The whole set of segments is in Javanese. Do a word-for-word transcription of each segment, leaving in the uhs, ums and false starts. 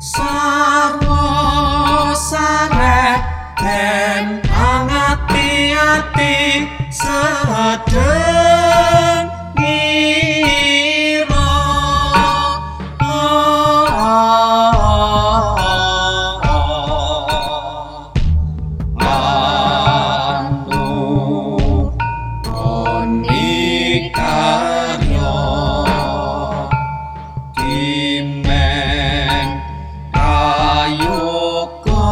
sarwa sarek ben angati-ati sedeng ngira anu onikaryo kimen kayoko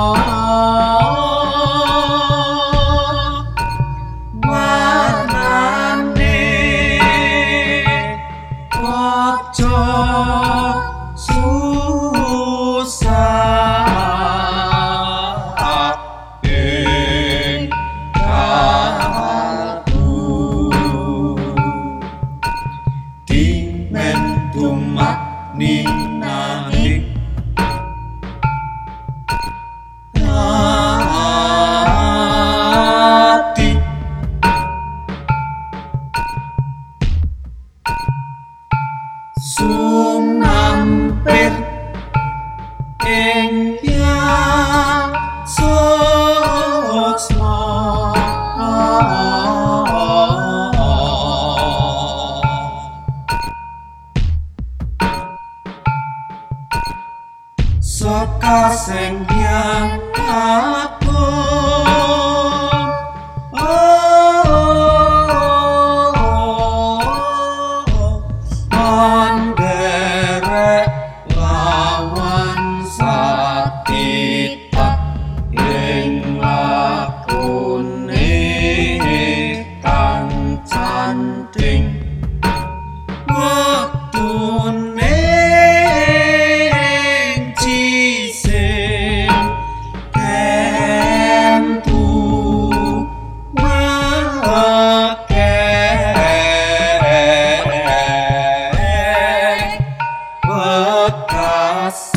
warnane ojo susah ing kalbu dimen tumak ninaning ati sumampir ing yang suksma Sekar sing yang aku anderek lawan sakitak ing lakune kang canting wektune cising tentu mekeh bekas